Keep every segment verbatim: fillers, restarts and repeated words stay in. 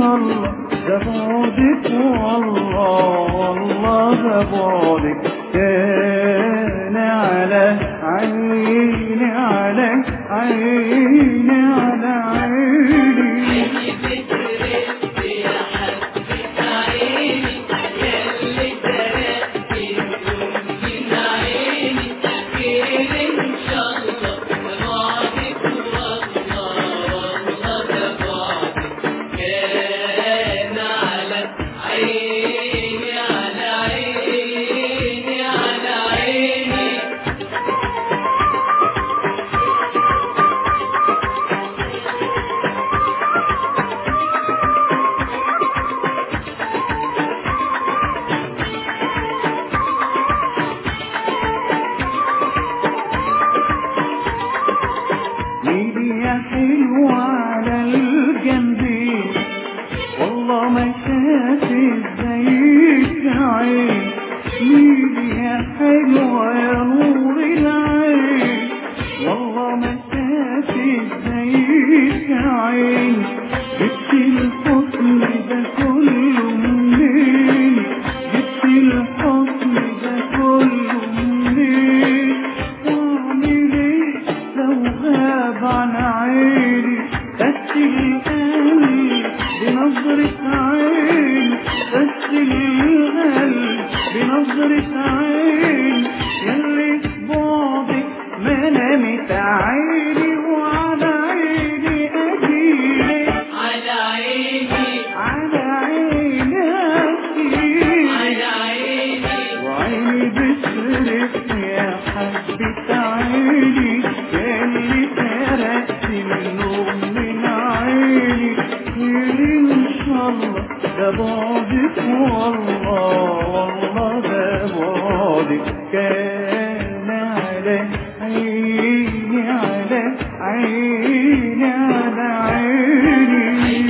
الله ده بعدك والله والله ده بعدك كان على عيني على عيني على عيني يا حلو على الجنبين والله ما شافت زيك عين ميلي يا حلو يا نور العين والله ما شافت زيك عين جبت الحسن ده كله منين جبت الحسن ده كله منين واعمل ايه لو غاب عن عيني بس القلب بنظرة عين بس القلب بنظرة عين يلي في بعدك ما نامت عيني وعلى عيني أجيلك على عيني على عيني أجيلك على عيني وعيني بتشرق يا حبة عيني يلي سرقت النوم من عيني خير إن شاء الله ده بعدك والله والله ده بعدك كان على عيني على عيني على عيني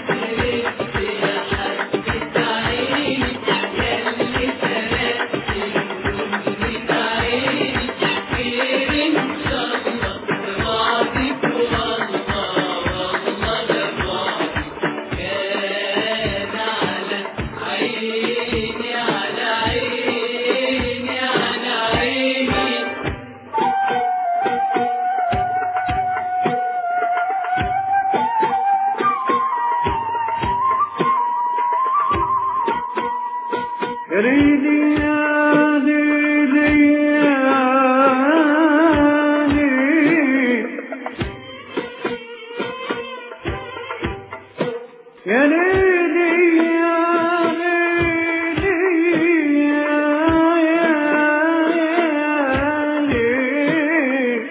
ريدي يا ليلي يا ليلي يا ليلي يا ليلي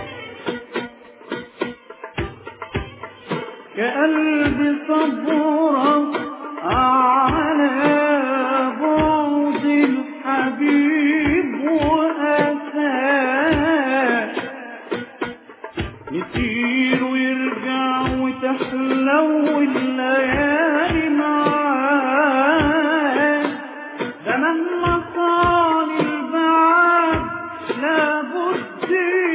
يا قلبي صبورة على بعد الحبيب وأساه يطير ويرجع وتحلو الليالي معاه ده مهما طال البعد لابد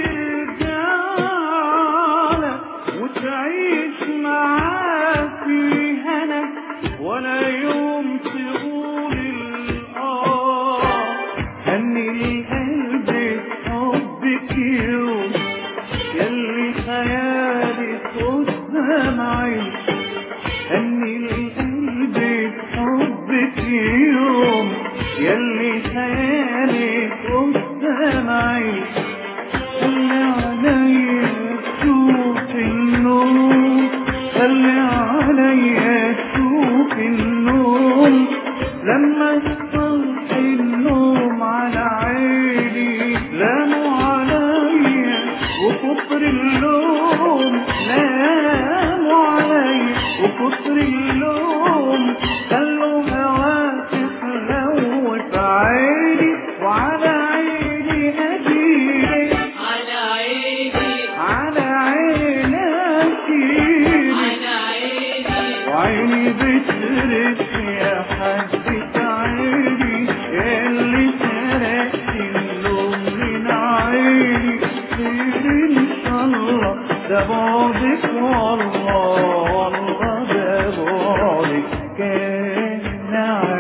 يرجعلك وتعيش معاه في هنا ولا يوم تقول الآه هني القلب حبك يوم يلي خيالك قدام عيني هني القلب حبك يوم يلي خيالك قدام عيني خلي عليا تشوف النوم خلي عليا تشوف النوم لما يصحي النوم على عيني لاموا عليا وكتر اللوم ناموا عليا وكتر اللوم خلوا هواك تحلو في عيني وعلى عيني أجيلك على عيني على عيني أجيلك على عيني وعيني بتسرق يا حبة عيني اللي سرقت النوم من عيني خير إن شاء الله ده بعدك والله والله ده بعدك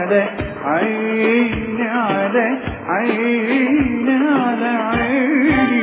على عيني على عيني على عيني